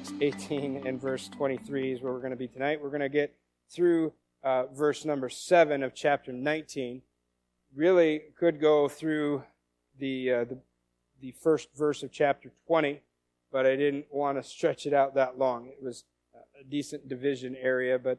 Acts 18 and verse 23 is where we're going to be tonight. We're going to get through verse number 7 of chapter 19. Really could go through the first verse of chapter 20, but I didn't want to stretch it out that long. It was a decent division area, but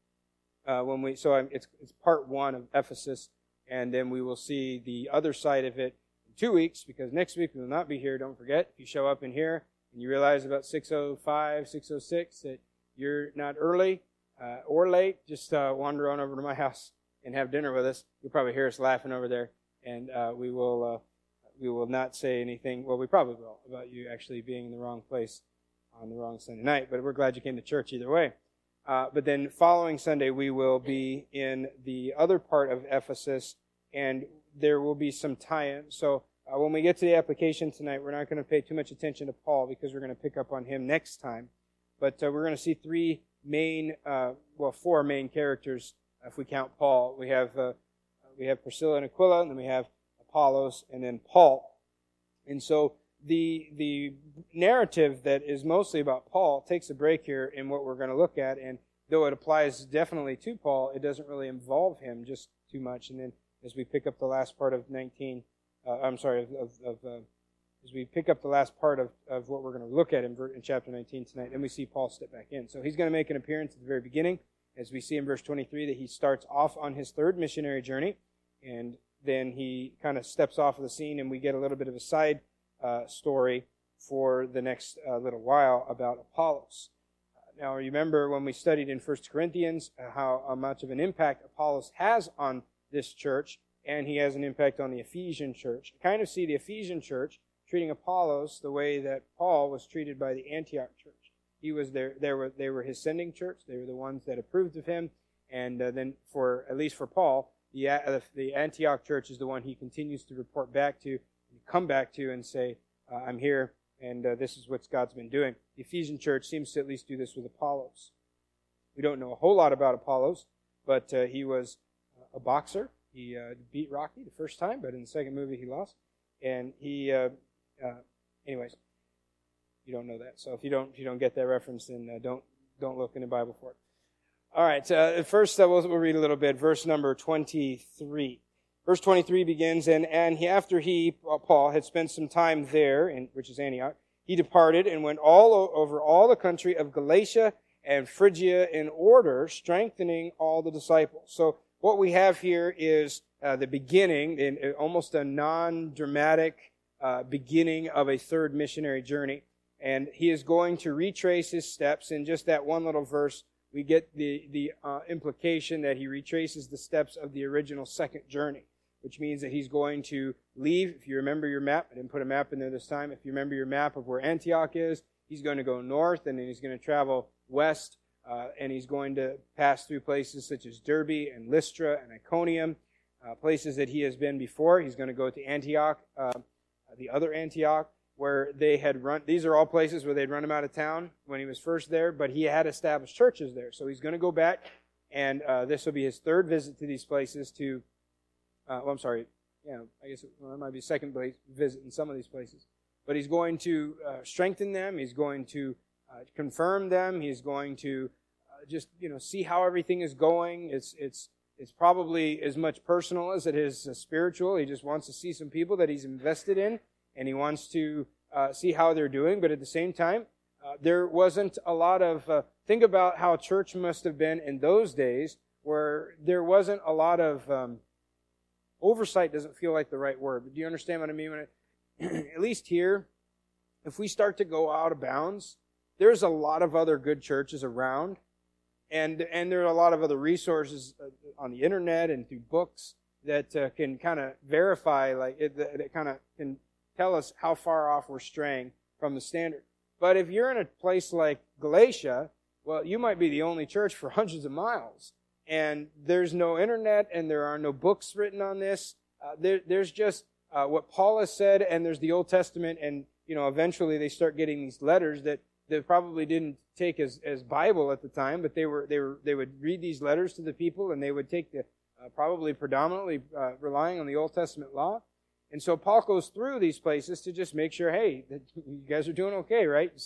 it's part 1 of Ephesus, and then we will see the other side of it in 2 weeks, because next week we will not be here. Don't forget, if you show up in here and you realize about 6:05, 6:06 that you're not early or late, just wander on over to my house and have dinner with us. You'll probably hear us laughing over there, and we will not say anything. Well, we probably will, about you actually being in the wrong place on the wrong Sunday night, but we're glad you came to church either way. But then following Sunday, we will be in the other part of Ephesus, and there will be some tie-in. So when we get to the application tonight, we're not going to pay too much attention to Paul, because we're going to pick up on him next time. But we're going to see four main characters, if we count Paul. We have Priscilla and Aquila, and then we have Apollos, and then Paul. And so the narrative that is mostly about Paul takes a break here in what we're going to look at, and though it applies definitely to Paul, it doesn't really involve him just too much. And then as we pick up the last part of 19, as we pick up the last part of what we're going to look at in chapter 19 tonight, then we see Paul step back in. So he's going to make an appearance at the very beginning, as we see in verse 23 that he starts off on his third missionary journey, and then he kind of steps off of the scene, and we get a little bit of a side story for the next little while about Apollos. Now, remember when we studied in 1 Corinthians how much of an impact Apollos has on this church, and he has an impact on the Ephesian church. I kind of see the Ephesian church treating Apollos the way that Paul was treated by the Antioch church. He was they were his sending church. They were the ones that approved of him, and then at least for Paul, the Antioch church is the one he continues to report back to, come back to, and say, I'm here, and this is what God's been doing. The Ephesian church seems to at least do this with Apollos. We don't know a whole lot about Apollos, but he was a boxer. He beat Rocky the first time, but in the second movie he lost. And he, anyways, you don't know that. So if you don't get that reference, then don't look in the Bible for it. All right. First, we'll read a little bit. Verse number 23. Verse 23 begins, and after Paul, had spent some time there, which is Antioch, he departed and went over all the country of Galatia and Phrygia in order, strengthening all the disciples. So what we have here is the beginning, almost a non-dramatic beginning of a third missionary journey. And he is going to retrace his steps. In just that one little verse, we get the implication that he retraces the steps of the original second journey, which means that he's going to leave. If you remember your map, I didn't put a map in there this time. If you remember your map of where Antioch is, he's going to go north, and then he's going to travel west, and he's going to pass through places such as Derbe and Lystra and Iconium, places that he has been before. He's going to go to Antioch, the other Antioch, where they had run. These are all places where they'd run him out of town when he was first there, but he had established churches there. So he's going to go back, and this will be his third visit to these places I guess it might be second visit in some of these places. But he's going to strengthen them. He's going to confirm them. He's going to just see how everything is going. It's probably as much personal as it is spiritual. He just wants to see some people that he's invested in, and he wants to see how they're doing. But at the same time, there wasn't a lot of... think about how church must have been in those days, where there wasn't a lot of... oversight doesn't feel like the right word, but do you understand what I mean? At least here, if we start to go out of bounds, there's a lot of other good churches around, and there are a lot of other resources on the internet and through books that can kind of verify, that kind of can tell us how far off we're straying from the standard. But if you're in a place like Galatia, well, you might be the only church for hundreds of miles. And there's no internet, and there are no books written on this. There's just what Paul has said, and there's the Old Testament, and eventually they start getting these letters that they probably didn't take as Bible at the time, but they would read these letters to the people, and they would take the probably predominantly relying on the Old Testament law. And so Paul goes through these places to just make sure, hey, that you guys are doing okay, right? Still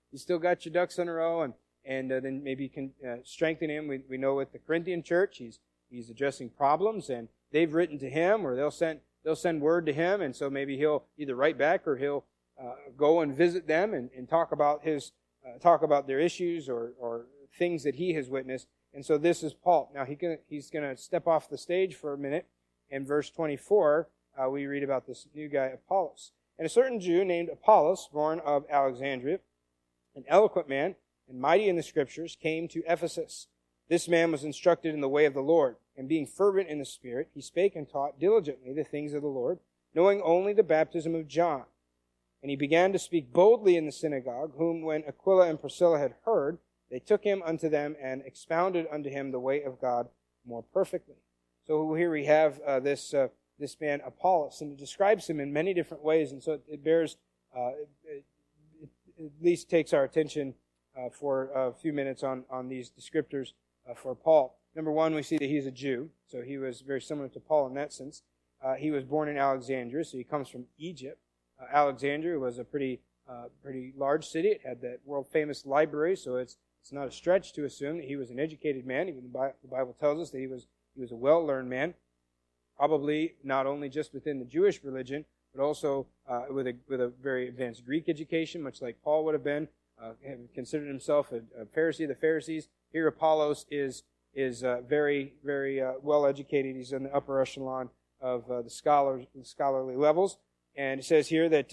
you still got your ducks in a row, and then maybe you can strengthen him. We know with the Corinthian church, he's addressing problems, and they've written to him, or they'll send word to him, and so maybe he'll either write back or he'll go and visit them and talk about their issues or things that he has witnessed. And so this is Paul. Now he's going to step off the stage for a minute. In verse 24, we read about this new guy, Apollos. And a certain Jew named Apollos, born of Alexandria, an eloquent man and mighty in the Scriptures, came to Ephesus. This man was instructed in the way of the Lord, and being fervent in the Spirit, he spake and taught diligently the things of the Lord, knowing only the baptism of John. And he began to speak boldly in the synagogue, whom when Aquila and Priscilla had heard, they took him unto them and expounded unto him the way of God more perfectly. So here we have this man Apollos, and it describes him in many different ways, and so it bears, it at least takes our attention for a few minutes on these descriptors for Paul. Number one, we see that he's a Jew, so he was very similar to Paul in that sense. He was born in Alexandria, so he comes from Egypt. Alexandria was a pretty large city. It had that world-famous library, so it's not a stretch to assume that he was an educated man. Even the Bible tells us that he was a well-learned man, probably not only just within the Jewish religion, but also with a very advanced Greek education, much like Paul would have been. Considered himself a Pharisee of the Pharisees. Here Apollos is very, very well educated. He's in the upper echelon of the scholarly levels. And it says here that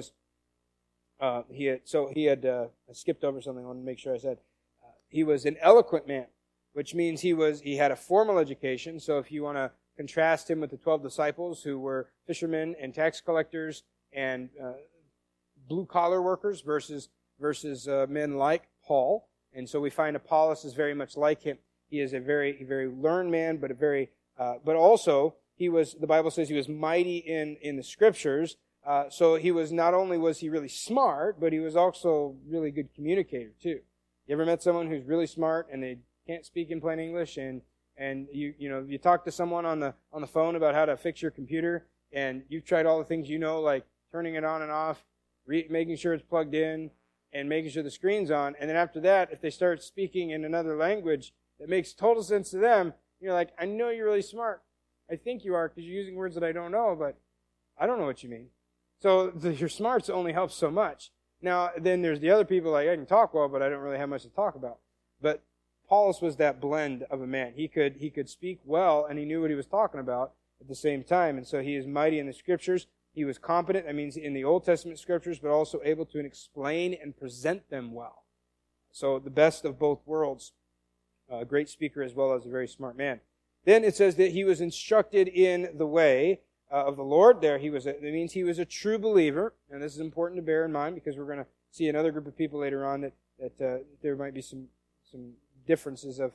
I skipped over something. I want to make sure I said he was an eloquent man, which means he had a formal education. So if you want to contrast him with the 12 disciples who were fishermen and tax collectors and blue collar workers versus men like Paul, and so we find Apollos is very much like him. He is a very very learned man, but also the Bible says he was mighty in the Scriptures. So he was not only was he really smart, but he was also really good communicator too. You ever met someone who's really smart and they can't speak in plain English, and you talk to someone on the phone about how to fix your computer, and you've tried all the things like turning it on and off, making sure it's plugged in, and making sure the screen's on, and then after that, if they start speaking in another language that makes total sense to them, you're like, I know you're really smart. I think you are because you're using words that I don't know, but I don't know what you mean. So your smarts only helps so much. Now, then there's the other people I can talk well, but I don't really have much to talk about. But Apollos was that blend of a man. He could speak well, and he knew what he was talking about at the same time. And so he is mighty in the Scriptures. He was competent, that means in the Old Testament Scriptures, but also able to explain and present them well. So the best of both worlds. A great speaker as well as a very smart man. Then it says that he was instructed in the way of the Lord. That means he was a true believer, and this is important to bear in mind because we're going to see another group of people later on that there might be some differences of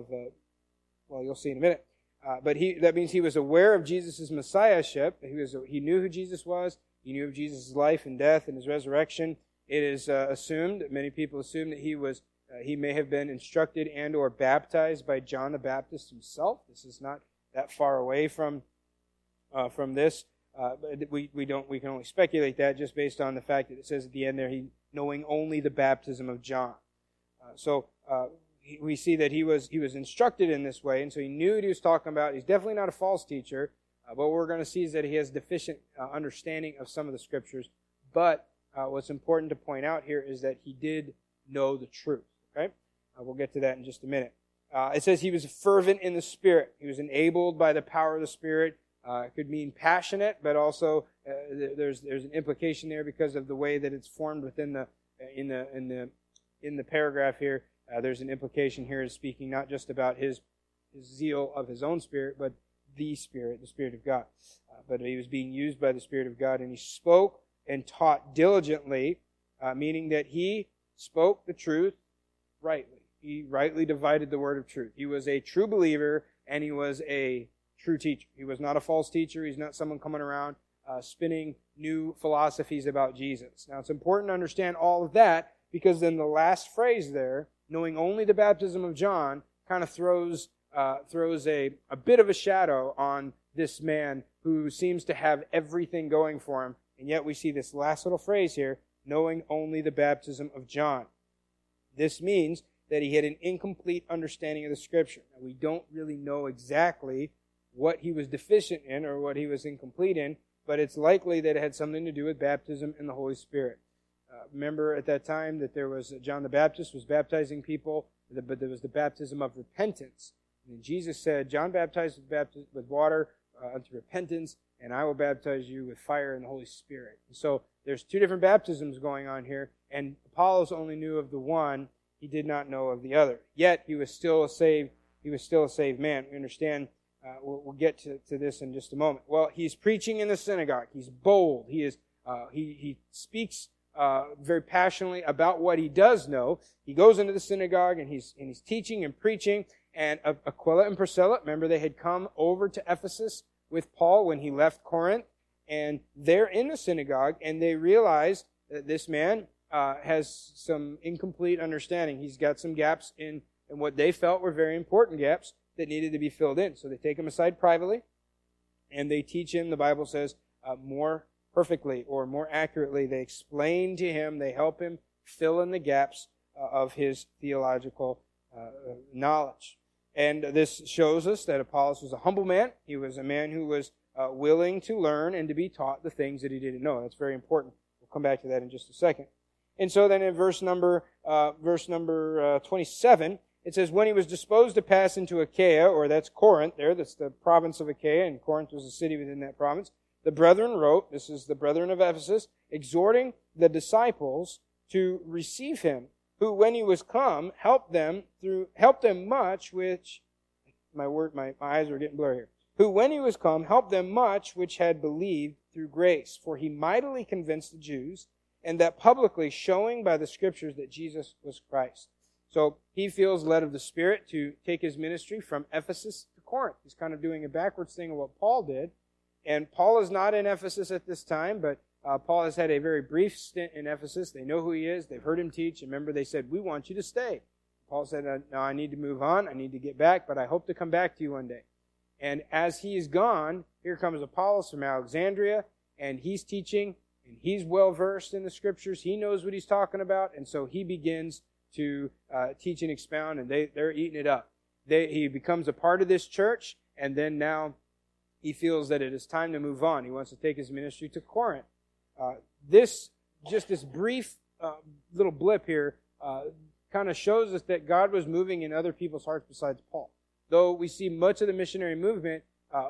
you'll see in a minute. But that means he was aware of Jesus' messiahship. He knew who Jesus was. He knew of Jesus' life and death and his resurrection. It is assumed, many people assume that he may have been instructed and or baptized by John the Baptist himself. This is not that far away from this. But we can only speculate that just based on the fact that it says at the end there, he knowing only the baptism of John. We see that he was instructed in this way, and so he knew what he was talking about. He's definitely not a false teacher, but what we're going to see is that he has deficient understanding of some of the Scriptures. But what's important to point out here is that he did know the truth. Okay, we'll get to that in just a minute. It says he was fervent in the Spirit. He was enabled by the power of the Spirit. It could mean passionate, but also there's an implication there because of the way that it's formed within in the paragraph here. There's an implication here is speaking not just about his zeal of his own spirit, but the Spirit of God. But he was being used by the Spirit of God, and he spoke and taught diligently, meaning that he spoke the truth rightly. He rightly divided the word of truth. He was a true believer, and he was a true teacher. He was not a false teacher. He's not someone coming around spinning new philosophies about Jesus. Now, it's important to understand all of that because then the last phrase there, knowing only the baptism of John, kind of throws a bit of a shadow on this man who seems to have everything going for him. And yet we see this last little phrase here, knowing only the baptism of John. This means that he had an incomplete understanding of the Scripture. Now, we don't really know exactly what he was deficient in or what he was incomplete in, but it's likely that it had something to do with baptism in the Holy Spirit. Remember at that time that there was John the Baptist was baptizing people, but there was the baptism of repentance. And Jesus said, John baptized with water unto repentance, and I will baptize you with fire and the Holy Spirit. And so there's two different baptisms going on here, and Apollos only knew of the one. He did not know of the other. Yet he was still a saved. He was still a saved man. We understand. We'll get to this in just a moment. Well, he's preaching in the synagogue. He's bold. He speaks very passionately about what he does know. He goes into the synagogue and he's teaching and preaching. And Aquila and Priscilla, remember, they had come over to Ephesus with Paul when he left Corinth, and they're in the synagogue, and they realize that this man has some incomplete understanding. He's got some gaps in what they felt were very important gaps that needed to be filled in. So they take him aside privately, and they teach him, the Bible says, more perfectly or more accurately. They explain to him, they help him fill in the gaps of his theological knowledge. And this shows us that Apollos was a humble man. He was a man who was willing to learn and to be taught the things that he didn't know. That's very important. We'll come back to that in just a second. And so then in verse number 27, it says, when he was disposed to pass into Achaia, or that's Corinth there, that's the province of Achaia, and Corinth was a city within that province, the brethren wrote, this is the brethren of Ephesus, exhorting the disciples to receive him, who, when he was come, helped them much, which, my eyes are getting blurry here, who, when he was come, helped them much which had believed through grace. For he mightily convinced the Jews, and that publicly showing by the Scriptures that Jesus was Christ. So he feels led of the Spirit to take his ministry from Ephesus to Corinth. He's kind of doing a backwards thing of what Paul did. And Paul is not in Ephesus at this time, but Paul has had a very brief stint in Ephesus. They know who he is. They've heard him teach. And remember, they said, we want you to stay. Paul said, no, I need to move on. I need to get back, but I hope to come back to you one day. And as he's gone, here comes Apollos from Alexandria, and he's teaching, and he's well-versed in the Scriptures. He knows what he's talking about, and so he begins to teach and expound, and they're eating it up. He becomes a part of this church, and then now he feels that it is time to move on. He wants to take his ministry to Corinth. This brief little blip here kind of shows us that God was moving in other people's hearts besides Paul. Though we see much of the missionary movement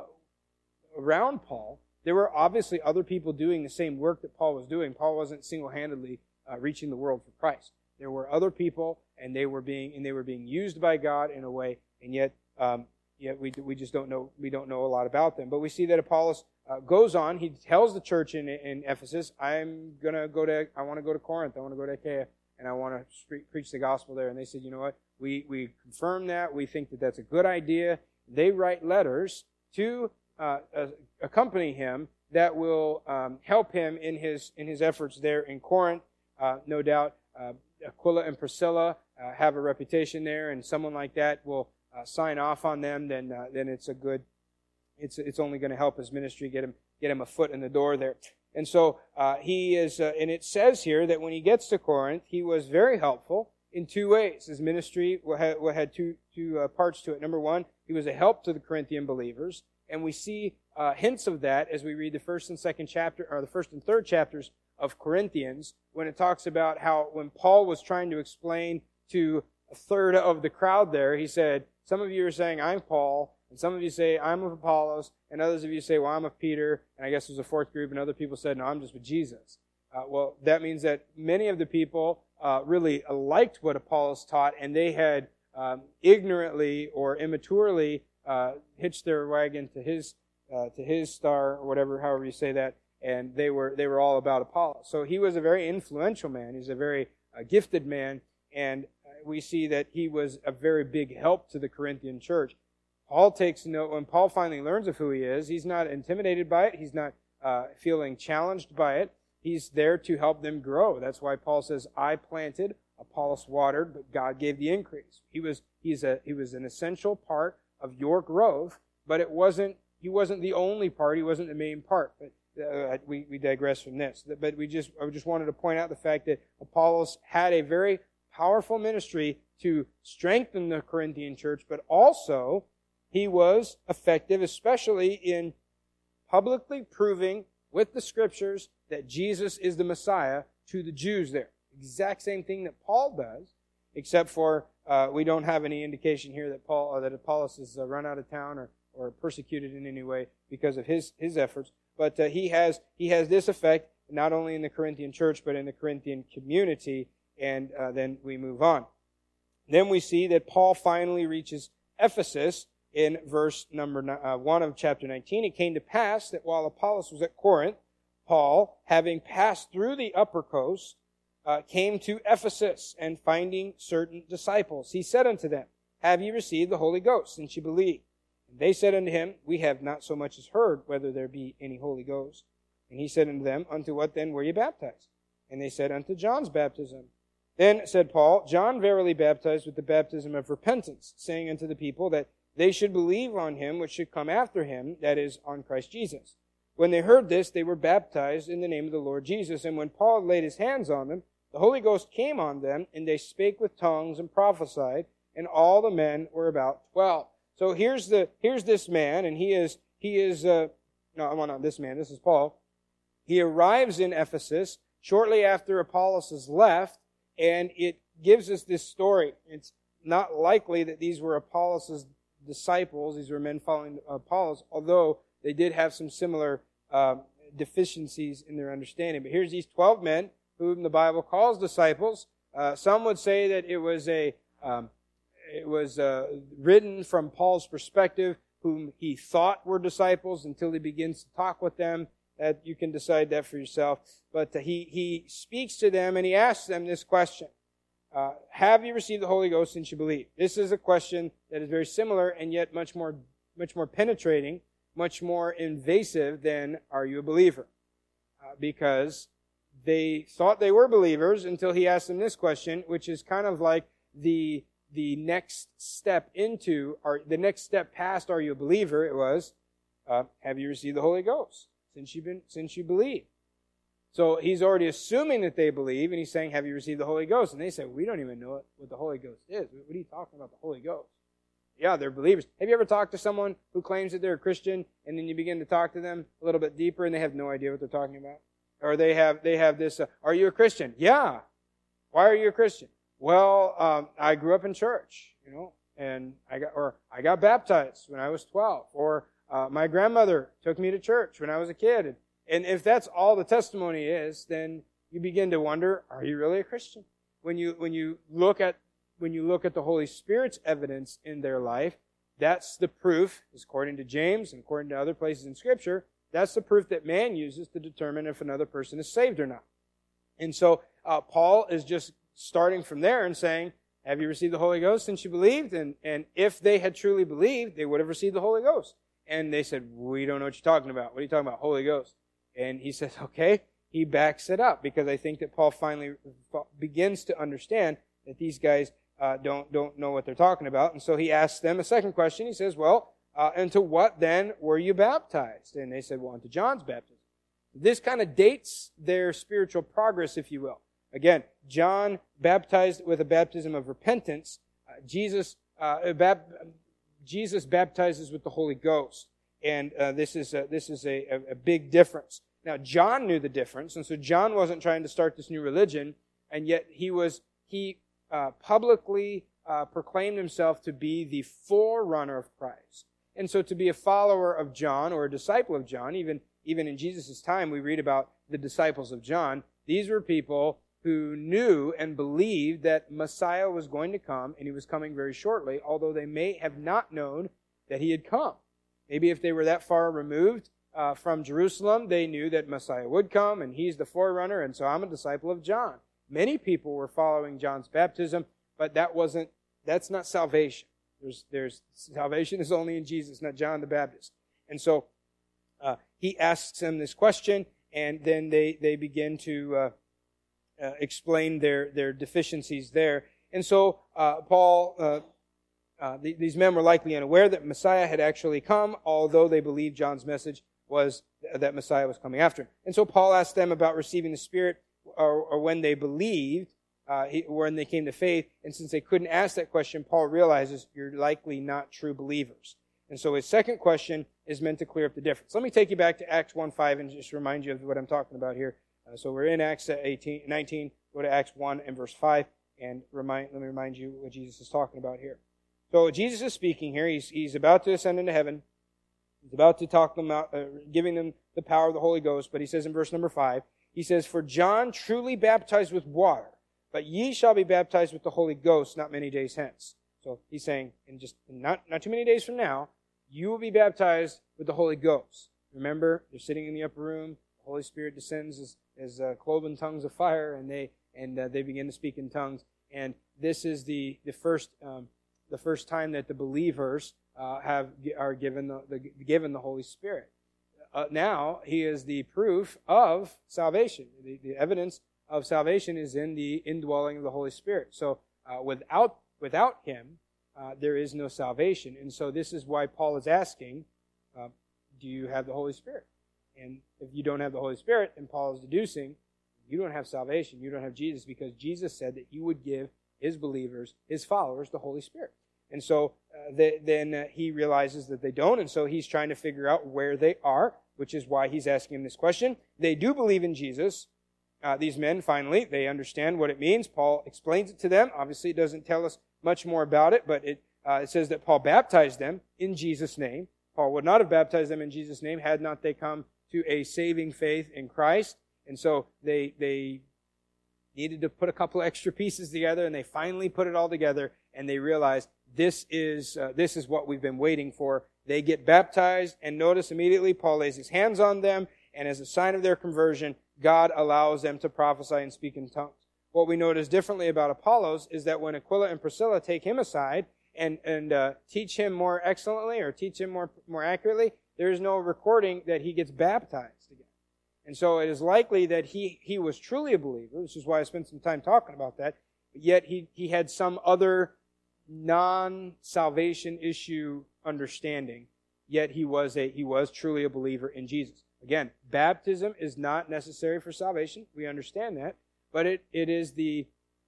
around Paul, there were obviously other people doing the same work that Paul was doing. Paul wasn't single-handedly reaching the world for Christ. There were other people, and they were being used by God in a way, and yet we just don't know. We don't know a lot about them. But we see that Apollos goes on. He tells the church in Ephesus, I want to go to Corinth. I want to go to Achaia, and I want to preach the gospel there. And they said, you know what? We confirm that. We think that that's a good idea. They write letters to accompany him that will help him in his efforts there in Corinth. No doubt, Aquila and Priscilla have a reputation there, and someone like that will sign off on them. Then it's a good. It's only going to help his ministry, get him a foot in the door there. And so he is, and it says here that when he gets to Corinth, he was very helpful in two ways. His ministry had two parts to it. Number one, he was a help to the Corinthian believers, and we see hints of that as we read the first and second chapter, or the first and third chapters of Corinthians, when it talks about how when Paul was trying to explain to a third of the crowd there, he said, some of you are saying, I'm Paul, and some of you say, I'm of Apollos, and others of you say, well, I'm of Peter, and I guess there's a fourth group, and other people said, no, I'm just with Jesus. Well, that means that many of the people really liked what Apollos taught, and they had ignorantly or immaturely hitched their wagon to his star, or whatever, however you say that, and they were all about Apollos. So he was a very influential man. He's a very gifted man, and we see that he was a very big help to the Corinthian church. Paul takes note, when Paul finally learns of who he is, he's not intimidated by it. He's not feeling challenged by it. He's there to help them grow. That's why Paul says, I planted, Apollos watered, but God gave the increase. He was an essential part of your growth, but he wasn't the only part. He wasn't the main part. But we digress from this. But I just wanted to point out the fact that Apollos had a very powerful ministry to strengthen the Corinthian church, but also he was effective, especially in publicly proving with the Scriptures that Jesus is the Messiah to the Jews there. Exact same thing that Paul does, except for we don't have any indication here that Apollos has run out of town or persecuted in any way because of his efforts. But he has this effect not only in the Corinthian church but in the Corinthian community. And then we move on. Then we see that Paul finally reaches Ephesus in verse number 1 of chapter 19. It came to pass that while Apollos was at Corinth, Paul, having passed through the upper coast, came to Ephesus, and finding certain disciples, he said unto them, Have ye received the Holy Ghost, since ye believe? And they said unto him, We have not so much as heard whether there be any Holy Ghost. And he said unto them, Unto what then were ye baptized? And they said, Unto John's baptism. Then said Paul, John verily baptized with the baptism of repentance, saying unto the people that they should believe on him which should come after him, that is, on Christ Jesus. When they heard this, they were baptized in the name of the Lord Jesus. And when Paul had laid his hands on them, the Holy Ghost came on them, and they spake with tongues and prophesied, and all the men were about 12. So here's this man, and this is Paul. He arrives in Ephesus shortly after Apollos has left, and it gives us this story. It's not likely that these were Apollos' disciples, these were men following Apollos, although they did have some similar deficiencies in their understanding. But here's these 12 men whom the Bible calls disciples. Some would say that it was written from Paul's perspective, whom he thought were disciples, until he begins to talk with them. That you can decide that for yourself. But he speaks to them and he asks them this question. Have you received the Holy Ghost since you believe? This is a question that is very similar and yet much more penetrating, much more invasive than are you a believer? Because they thought they were believers until he asked them this question, which is kind of like the next step into, or the next step past are you a believer? It was, have you received the Holy Ghost since you believe? So he's already assuming that they believe, and he's saying, have you received the Holy Ghost? And they say, we don't even know what the Holy Ghost is. What are you talking about, the Holy Ghost? Yeah, they're believers. Have you ever talked to someone who claims that they're a Christian, and then you begin to talk to them a little bit deeper, and they have no idea what they're talking about? Or they have this, are you a Christian? Yeah. Why are you a Christian? Well, I grew up in church, and I got baptized when I was 12, or my grandmother took me to church when I was a kid. And if that's all the testimony is, then you begin to wonder, are you really a Christian? When you look at the Holy Spirit's evidence in their life, that's the proof, according to James and according to other places in Scripture, that's the proof that man uses to determine if another person is saved or not. And so Paul is just starting from there and saying, have you received the Holy Ghost since you believed? And if they had truly believed, they would have received the Holy Ghost. And they said, we don't know what you're talking about. What are you talking about, Holy Ghost? And he says, okay. He backs it up, because I think that Paul finally begins to understand that these guys don't know what they're talking about. And so he asks them a second question. He says, well, unto what then were you baptized? And they said, well, unto John's baptism. This kind of dates their spiritual progress, if you will. Again, John baptized with a baptism of repentance. Jesus baptizes with the Holy Ghost. And this is a big difference. Now, John knew the difference, and so John wasn't trying to start this new religion, and yet he publicly proclaimed himself to be the forerunner of Christ. And so to be a follower of John, or a disciple of John, even in Jesus' time, we read about the disciples of John. These were people who knew and believed that Messiah was going to come, and he was coming very shortly, although they may have not known that he had come. Maybe if they were that far removed from Jerusalem, they knew that Messiah would come, and he's the forerunner, and so I'm a disciple of John. Many people were following John's baptism, but that's not salvation. There's salvation is only in Jesus, not John the Baptist. And so he asks them this question, and then they begin to explain their deficiencies there. And so Paul, these men were likely unaware that Messiah had actually come, although they believed John's message was that Messiah was coming after him. And so Paul asked them about receiving the Spirit, or when they believed. when they came to faith. And since they couldn't ask that question, Paul realizes you're likely not true believers. And so his second question is meant to clear up the difference. Let me take you back to Acts 1:5 and just remind you of what I'm talking about here. So we're in Acts 19. Go to Acts 1 and verse 5, and let me remind you what Jesus is talking about here. So Jesus is speaking here. He's about to ascend into heaven. He's about to talk them out, giving them the power of the Holy Ghost. But he says in verse number 5, he says, "For John truly baptized with water, but ye shall be baptized with the Holy Ghost not many days hence." So he's saying, not too many days from now, you will be baptized with the Holy Ghost. Remember, they're sitting in the upper room. The Holy Spirit descends as cloven tongues of fire, and they begin to speak in tongues. And this is the first time that the believers are given the Holy Spirit. Now he is the proof of salvation. The evidence of salvation is in the indwelling of the Holy Spirit. So without him, there is no salvation. And so this is why Paul is asking, do you have the Holy Spirit? And if you don't have the Holy Spirit, then Paul is deducing, you don't have salvation, you don't have Jesus, because Jesus said that he would give his believers, his followers, the Holy Spirit. And so then he realizes that they don't, and so he's trying to figure out where they are, which is why he's asking him this question. They do believe in Jesus. These men, finally, they understand what it means. Paul explains it to them. Obviously, it doesn't tell us much more about it, but it says that Paul baptized them in Jesus' name. Paul would not have baptized them in Jesus' name had not they come to a saving faith in Christ. And so they needed to put a couple extra pieces together, and they finally put it all together, and they realized this is what we've been waiting for. They get baptized, and notice immediately Paul lays his hands on them, and as a sign of their conversion, God allows them to prophesy and speak in tongues. What we notice differently about Apollos is that when Aquila and Priscilla take him aside and teach him more excellently or teach him more accurately, there is no recording that he gets baptized again. And so it is likely that he was truly a believer, which is why I spent some time talking about that, but yet he had some other non-salvation issue understanding, yet he was truly a believer in Jesus. Again, baptism is not necessary for salvation. We understand that, but it is the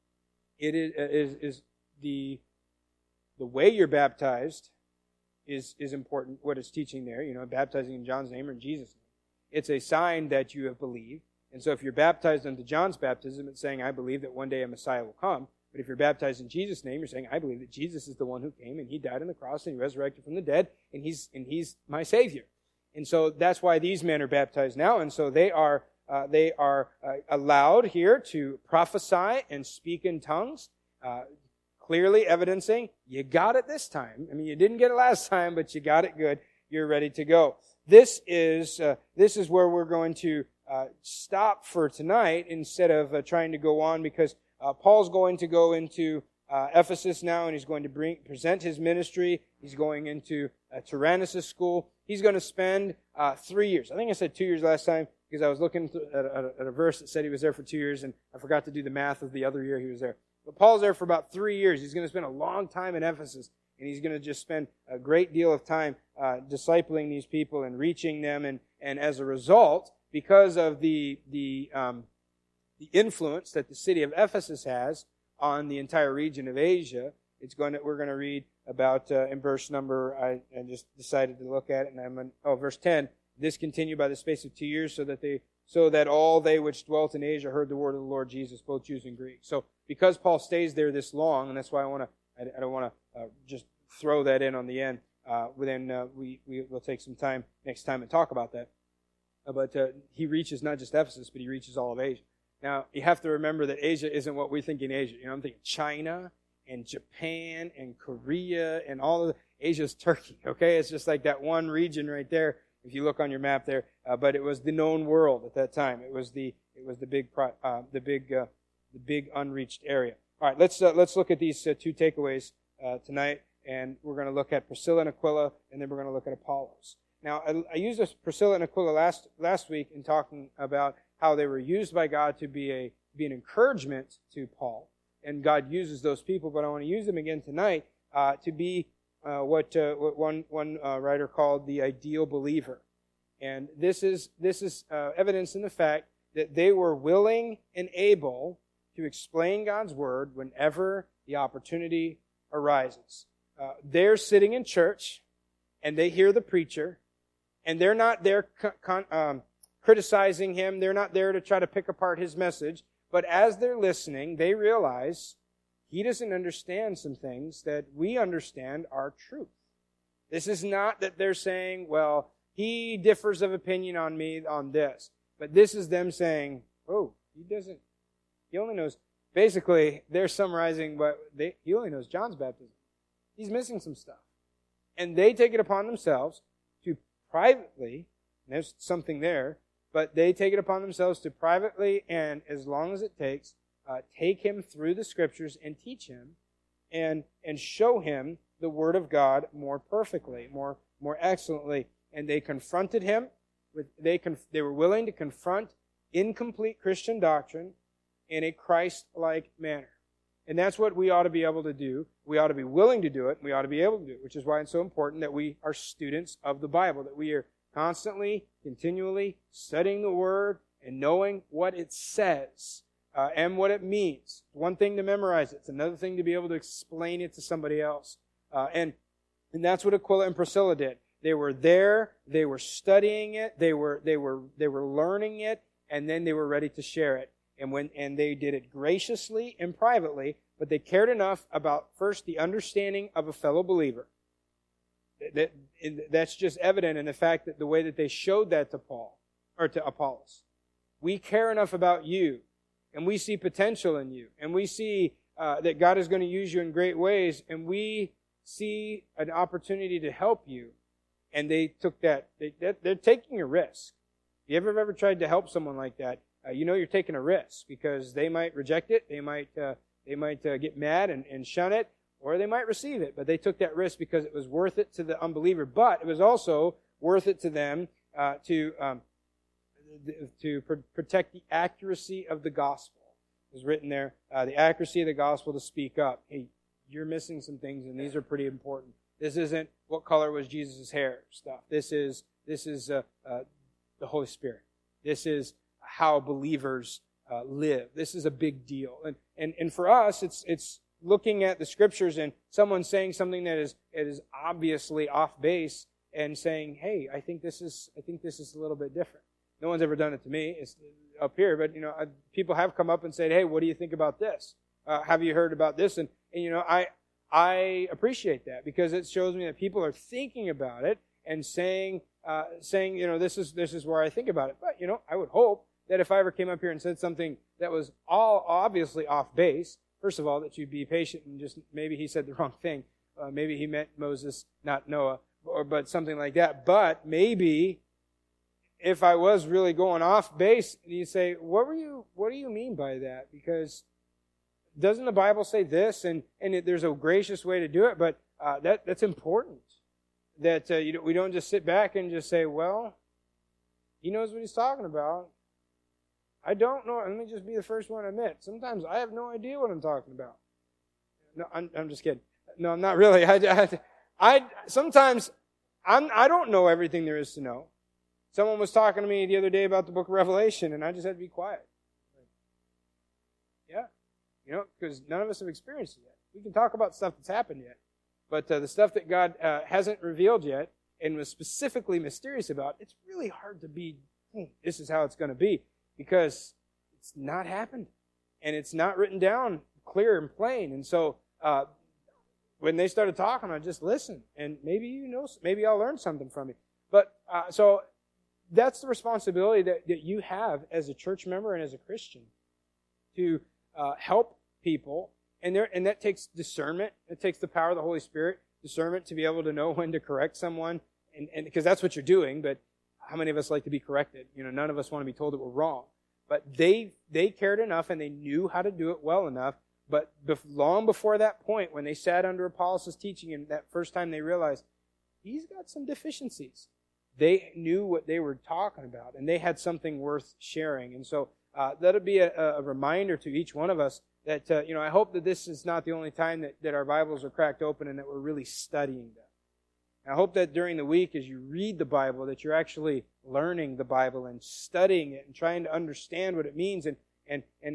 way you're baptized is important. What it's teaching there, baptizing in John's name or in Jesus' name. It's a sign that you have believed. And so if you're baptized unto John's baptism, it's saying, I believe that one day a Messiah will come. But if you're baptized in Jesus' name, you're saying, I believe that Jesus is the one who came and he died on the cross and he resurrected from the dead and he's my Savior. And so that's why these men are baptized now. And so they are allowed here to prophesy and speak in tongues, clearly evidencing you got it this time. I mean, you didn't get it last time, but you got it good. You're ready to go. This is where we're going to stop for tonight instead of trying to go on, because Paul's going to go into Ephesus now, and he's going to present his ministry. He's going into Tyrannus' school. He's going to spend 3 years. I think I said 2 years last time because I was looking at a verse that said he was there for 2 years, and I forgot to do the math of the other year he was there. But Paul's there for about 3 years. He's going to spend a long time in Ephesus, and he's going to just spend a great deal of time discipling these people and reaching them. And as a result, because of the influence that the city of Ephesus has on the entire region of Asia, we're going to read about in verse number, I just decided to look at it, and verse 10. This continued by the space of 2 years, so that all they which dwelt in Asia heard the word of the Lord Jesus, both Jews and Greeks. So because Paul stays there this long, and that's why I don't want to just throw that in on the end. Then we'll take some time next time and talk about that. But he reaches not just Ephesus, but he reaches all of Asia. Now, you have to remember that Asia isn't what we think in Asia. I'm thinking China and Japan and Korea and all of Asia's Turkey. Okay, it's just like that one region right there. If you look on your map there, but it was the known world at that time. It was the big unreached area. All right, let's look at these two takeaways tonight, and we're going to look at Priscilla and Aquila, and then we're going to look at Apollos. Now, I used Priscilla and Aquila last week in talking about how they were used by God to be an encouragement to Paul, and God uses those people. But I want to use them again tonight to be what one writer called the ideal believer, and this is evidence in the fact that they were willing and able to explain God's Word whenever the opportunity arises. They're sitting in church, and they hear the preacher, and they're not there criticizing him. They're not there to try to pick apart his message. But as they're listening, they realize he doesn't understand some things that we understand are truth. This is not that they're saying, well, he differs of opinion on me on this. But this is them saying, oh, he only knows. Basically, they're summarizing he only knows John's baptism. He's missing some stuff. And they take it upon themselves to privately, and there's something there, but they take it upon themselves to privately, and as long as it takes, take him through the Scriptures and teach him and show him the Word of God more perfectly, more excellently. And they confronted him. They were willing to confront incomplete Christian doctrine in a Christ-like manner. And that's what we ought to be able to do. We ought to be willing to do it, and we ought to be able to do it, which is why it's so important that we are students of the Bible, that we are constantly, continually studying the Word and knowing what it says and what it means. It's one thing to memorize it. It's another thing to be able to explain it to somebody else. And that's what Aquila and Priscilla did. They were there, they were studying it, they were learning it, and then they were ready to share it. And they did it graciously and privately, but they cared enough about, first, the understanding of a fellow believer. That's just evident in the fact that the way that they showed that to Paul, or to Apollos. We care enough about you, and we see potential in you, and we see that God is going to use you in great ways, and we see an opportunity to help you. And they took that. They're taking a risk. If you ever tried to help someone like that, you know you're taking a risk, because they might reject it, they might get mad and shun it, or they might receive it. But they took that risk because it was worth it to the unbeliever. But it was also worth it to them to protect the accuracy of the gospel. It was written there, the accuracy of the gospel to speak up. Hey, you're missing some things, and these are pretty important. This isn't what color was Jesus' hair stuff. This is the Holy Spirit. This is how believers live. This is a big deal. And for us, it's looking at the Scriptures and someone saying something that is obviously off base and saying, hey, I think this is a little bit different. No one's ever done it to me. It's up here, but people have come up and said, hey, what do you think about this? Have you heard about this? And I appreciate that, because it shows me that people are thinking about it and saying, this is where I think about it. But, I would hope that if I ever came up here and said something that was all obviously off base, first of all, that you'd be patient and just, maybe he said the wrong thing. Maybe he meant Moses, not Noah, but something like that. But maybe if I was really going off base, you say, what do you mean by that? Because doesn't the Bible say this? And there's a gracious way to do it, but that's important. That we don't just sit back and just say, well, he knows what he's talking about. I don't know. Let me just be the first one to admit. Sometimes I have no idea what I'm talking about. No, I'm just kidding. No, I'm not really. Sometimes I don't know everything there is to know. Someone was talking to me the other day about the book of Revelation, and I just had to be quiet. Yeah. Because none of us have experienced it yet. We can talk about stuff that's happened yet. But the stuff that God hasn't revealed yet and was specifically mysterious about, it's really hard to be, this is how it's going to be, because it's not happened. And it's not written down clear and plain. And so when they started talking, I just listened. And maybe maybe I'll learn something from it. But so that's the responsibility that you have as a church member and as a Christian, to help people, and that takes discernment. It takes the power of the Holy Spirit, discernment, to be able to know when to correct someone, and because that's what you're doing. But how many of us like to be corrected? None of us want to be told that we're wrong. But they cared enough, and they knew how to do it well enough. But long before that point, when they sat under Apollos' teaching, and that first time they realized he's got some deficiencies, they knew what they were talking about, and they had something worth sharing. And so that'll be a reminder to each one of us that, I hope that this is not the only time that our Bibles are cracked open and that we're really studying them. And I hope that during the week, as you read the Bible, that you're actually learning the Bible and studying it and trying to understand what it means and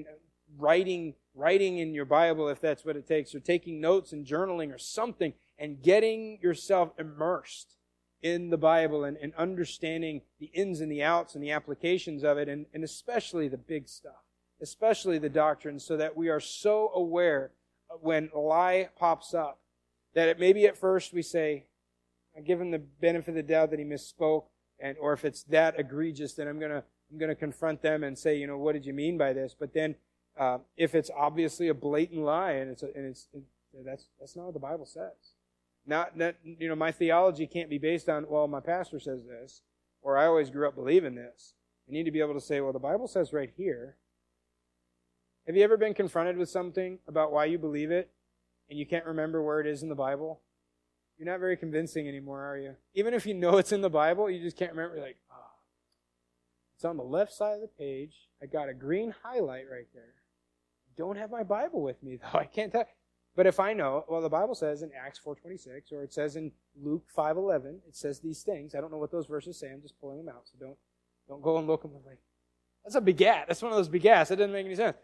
writing in your Bible if that's what it takes, or taking notes and journaling or something, and getting yourself immersed in the Bible and understanding the ins and the outs and the applications of it, and especially the big stuff, especially the doctrine, so that we are so aware when a lie pops up that it maybe at first we say, I give him the benefit of the doubt that he misspoke, or if it's that egregious, then I'm gonna confront them and say, what did you mean by this? But then if it's obviously a blatant lie and that's not what the Bible says. Not that, my theology can't be based on, well, my pastor says this, or I always grew up believing this. I need to be able to say, well, the Bible says right here. Have you ever been confronted with something about why you believe it, and you can't remember where it is in the Bible? You're not very convincing anymore, are you? Even if you know it's in the Bible, you just can't remember. You're like, it's on the left side of the page. I got a green highlight right there. Don't have my Bible with me, though. I can't tell. But if I know, well, the Bible says in Acts 4:26, or it says in Luke 5:11, it says these things. I don't know what those verses say. I'm just pulling them out. So don't go and look them like, that's a begat. That's one of those begats. That doesn't make any sense.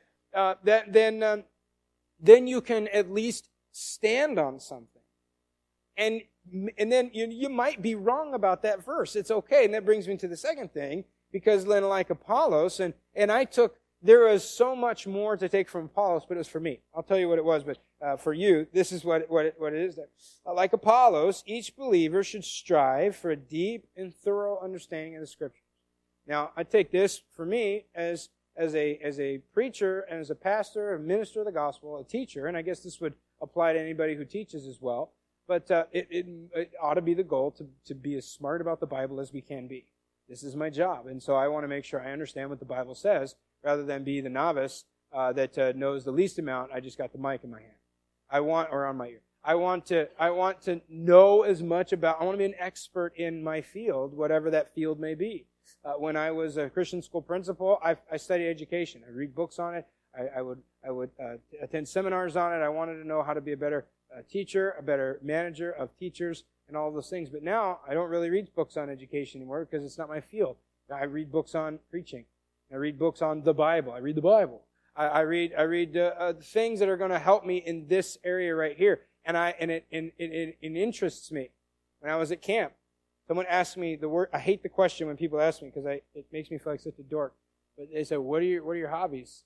Then you can at least stand on something. And then you might be wrong about that verse. It's okay. And that brings me to the second thing, because then like Apollos, and there was so much more to take from Apollos, but it was for me. I'll tell you what it was, but for you, this is what it is. That, like Apollos, each believer should strive for a deep and thorough understanding of the Scriptures. Now, I take this for me as a preacher and as a pastor, a minister of the gospel, a teacher, and I guess this would apply to anybody who teaches as well. But it ought to be the goal to be as smart about the Bible as we can be. This is my job, and so I want to make sure I understand what the Bible says, rather than be the novice that knows the least amount. I just got the mic in my hand. Or on my ear. I want to know as much about. I want to be an expert in my field, whatever that field may be. When I was a Christian school principal, I studied education. I read books on it. I would attend seminars on it. I wanted to know how to be a better teacher, a better manager of teachers, and all those things. But now I don't really read books on education anymore because it's not my field. I read books on preaching. I read books on the Bible. I read the Bible. I read things that are going to help me in this area right here, and it interests me. When I was at camp, someone asked me the word. I hate the question when people ask me because it makes me feel like such a dork. But they said, "What are your hobbies?"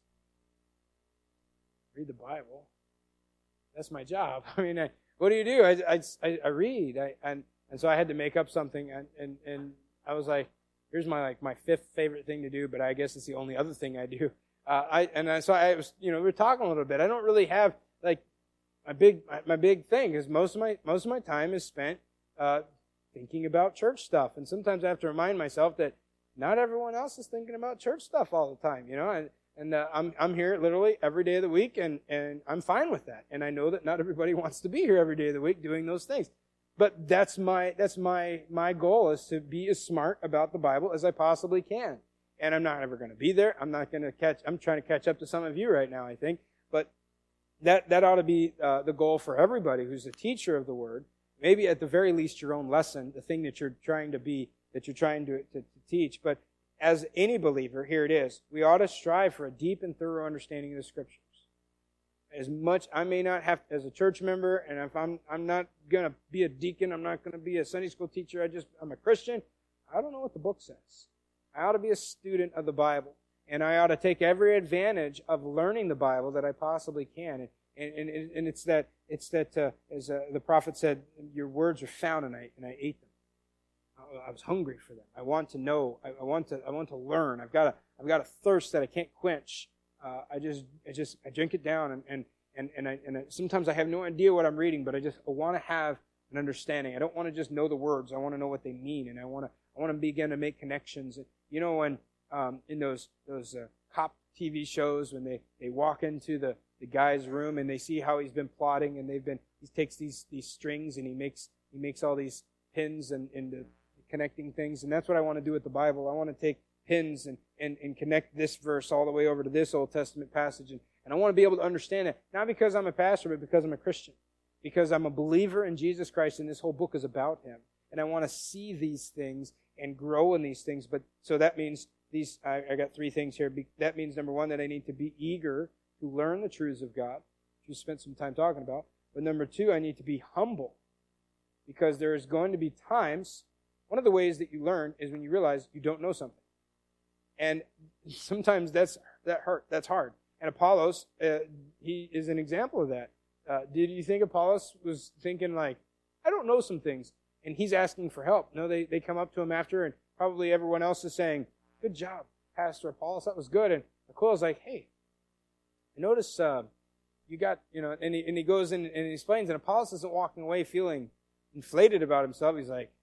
Read the Bible. That's my job. I mean, what do you do? I read. And so I had to make up something, and I was like, here's my fifth favorite thing to do, but I guess it's the only other thing I do. So I was, we were talking a little bit. I don't really have my big thing is most of my time is spent thinking about church stuff, and sometimes I have to remind myself that not everyone else is thinking about church stuff all the time, And I'm here literally every day of the week, and I'm fine with that. And I know that not everybody wants to be here every day of the week doing those things. But that's my goal, is to be as smart about the Bible as I possibly can. And I'm not ever going to be there. I'm trying to catch up to some of you right now, I think. But that ought to be the goal for everybody who's a teacher of the Word. Maybe at the very least your own lesson, the thing that you're trying to teach. But as any believer, here it is, we ought to strive for a deep and thorough understanding of the Scriptures. As much, I may not have, as a church member, and if I'm not going to be a deacon, I'm not going to be a Sunday school teacher, I'm a Christian, I don't know what the book says. I ought to be a student of the Bible, and I ought to take every advantage of learning the Bible that I possibly can. And it's that as the prophet said, your words are found, and I ate them. I was hungry for them. I want to know. I want to learn. I've got a thirst that I can't quench. I drink it down, and sometimes I have no idea what I'm reading, but I want to have an understanding. I don't want to just know the words. I want to know what they mean, and I want to begin to make connections. When in those cop TV shows, when they walk into the guy's room and they see how he's been plotting, and he takes these strings and he makes all these pins and connecting things, and that's what I want to do with the Bible. I want to take pins and connect this verse all the way over to this Old Testament passage, and I want to be able to understand it, not because I'm a pastor, but because I'm a Christian, because I'm a believer in Jesus Christ, and this whole book is about Him, and I want to see these things and grow in these things. But so that means I got three things here. That means, number one, that I need to be eager to learn the truths of God, which we spent some time talking about. But number two, I need to be humble, because there is going to be times, one of the ways that you learn is when you realize you don't know something. And sometimes that's hard. And Apollos, he is an example of that. Did you think Apollos was thinking like, I don't know some things, and he's asking for help? No, they come up to him after, and probably everyone else is saying, good job, Pastor Apollos, that was good. And Aquila's like, hey, I notice you got, and he goes in and he explains, and Apollos isn't walking away feeling inflated about himself. He's like,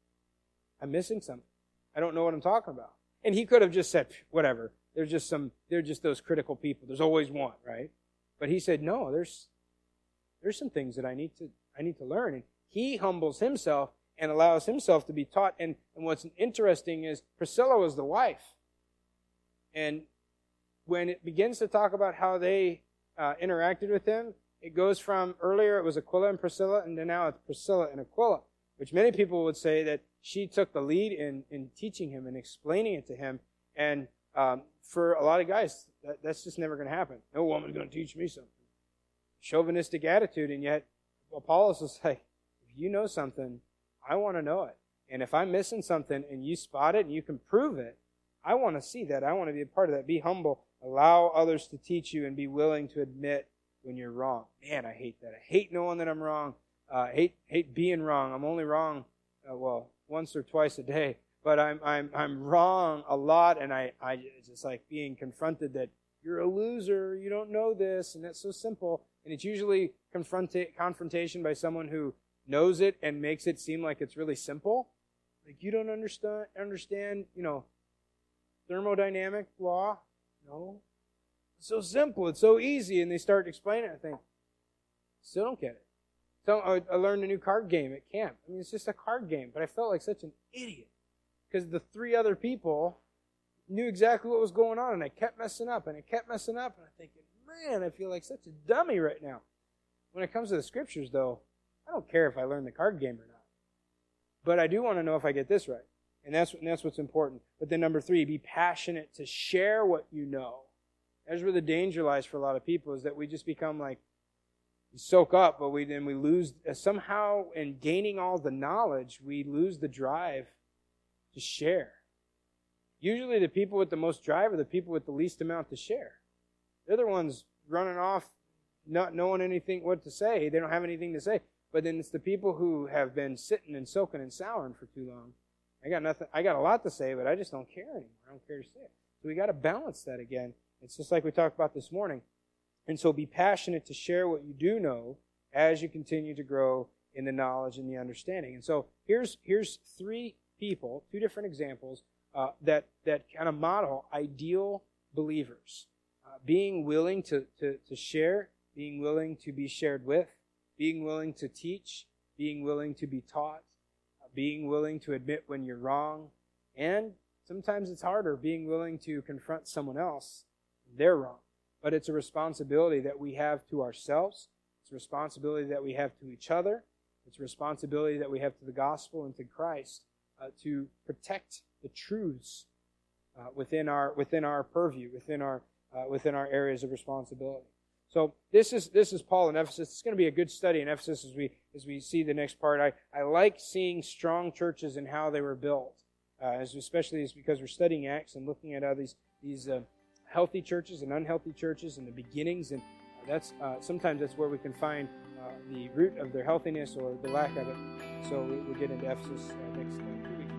I'm missing something. I don't know what I'm talking about. And he could have just said, whatever. They're just those critical people. There's always one, right? But he said, no, there's some things that I need to learn. And he humbles himself and allows himself to be taught. And what's interesting is Priscilla was the wife. And when it begins to talk about how they interacted with him, it goes from earlier it was Aquila and Priscilla, and then now it's Priscilla and Aquila, which many people would say that she took the lead in teaching him and explaining it to him. And for a lot of guys, that's just never going to happen. No woman's going to teach me something. Chauvinistic attitude, and yet Apollos was like, if you know something, I want to know it. And if I'm missing something and you spot it and you can prove it, I want to see that. I want to be a part of that. Be humble. Allow others to teach you and be willing to admit when you're wrong. Man, I hate that. I hate knowing that I'm wrong. I hate being wrong. I'm only wrong, once or twice a day. But I'm wrong a lot, and it's just like being confronted that you're a loser, you don't know this, and that's so simple. And it's usually confrontation by someone who knows it and makes it seem like it's really simple. Like, you don't understand, thermodynamic law? No. It's so simple, it's so easy, and they start explaining it. I think, still don't get it. So I learned a new card game at camp. I mean, it's just a card game, but I felt like such an idiot because the three other people knew exactly what was going on, and I kept messing up, and I'm thinking, man, I feel like such a dummy right now. When it comes to the scriptures, though, I don't care if I learn the card game or not. But I do want to know if I get this right. And that's what's important. But then number three, be passionate to share what you know. That's where the danger lies for a lot of people, is that we just become like, we soak up, but then we lose, somehow in gaining all the knowledge, we lose the drive to share. Usually the people with the most drive are the people with the least amount to share. They're the ones running off, not knowing what to say. They don't have anything to say. But then it's the people who have been sitting and soaking and souring for too long. I got a lot to say, but I just don't care anymore. I don't care to say it. So we got to balance that again. It's just like we talked about this morning. And so be passionate to share what you do know as you continue to grow in the knowledge and the understanding. And so here's three people, two different examples that kind of model ideal believers. Being willing to share, being willing to be shared with, being willing to teach, being willing to be taught, being willing to admit when you're wrong, and sometimes it's harder, being willing to confront someone else when they're wrong. But it's a responsibility that we have to ourselves. It's a responsibility that we have to each other. It's a responsibility that we have to the gospel and to Christ to protect the truths within our purview, within our areas of responsibility. So this is Paul in Ephesus. It's going to be a good study in Ephesus as we see the next part. I like seeing strong churches and how they were built, especially because we're studying Acts and looking at how these healthy churches and unhealthy churches and the beginnings, and sometimes that's where we can find the root of their healthiness or the lack of it. So we'll get into Ephesus next 2 weeks.